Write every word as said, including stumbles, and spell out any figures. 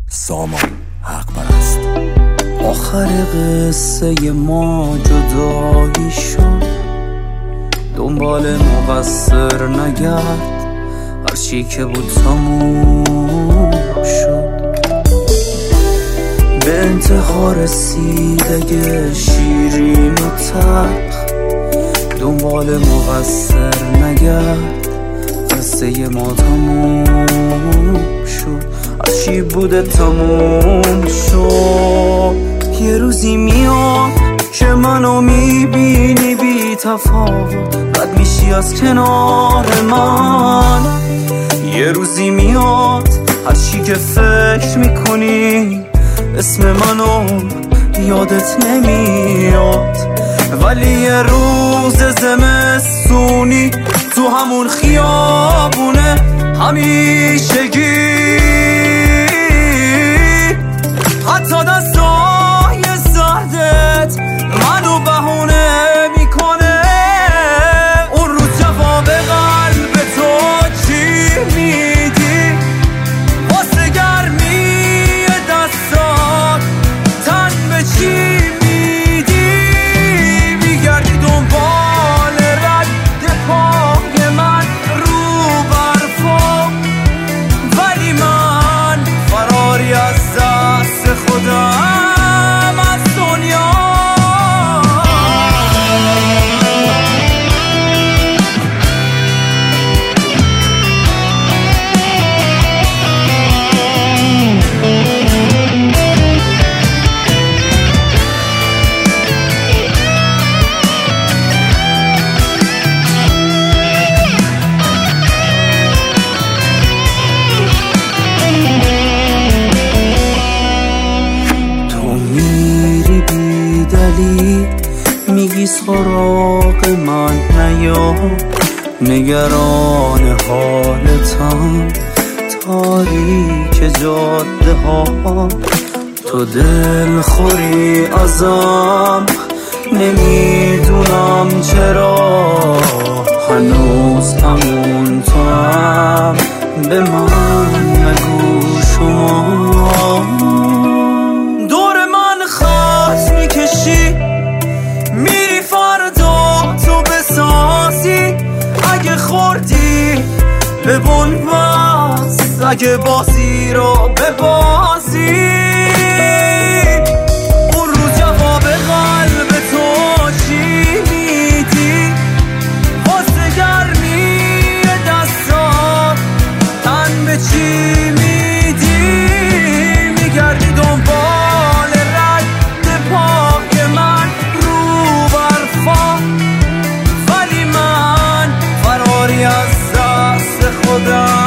سامان حق پرست. آخر قصه ما جدایی شد، دنبال مقصر نگرد، هرچی که بود تموم شد. به انتها رسید اگه شیرین و تلخ، دنبال مقصر نگرد، قصه ما تموم شد. هرچی بوده تموم شد. یه روزی میاد که منو میبینی بی تفاوت، رد میشی از کنار من. یه روزی میاد هرچی که فکر میکنی اسم منو یادت نمیاد، ولی یه روز زمستونی تو همون خیابونه همیشگی، حتی دستای سردت منو بهونه میکنه. اون روز جواب قلب تو چی میدی؟ واسه گرمی دستات تن به چی میدی؟ میگردی دنبال رد پای من رو برفا، ولی من فراری از دست خودم از دنیا. میگی سراغ من نیا، نگران حالتم، تاریک جاده ها. تو دل خوری ازم، نمیدونم چرا هنوز همون تو هم. به من نگو شما دور من خط میکشی، میری فردا تو بسازی. اگه خوردی به بنبست، اگه بازی رو ببازی. اون روز جواب قلب تو چی میدی؟ واسه گرمی دستات تن به چی میدی؟ میگردی دنبال رد پای من رو برفا، ولی من فراری از دست خودم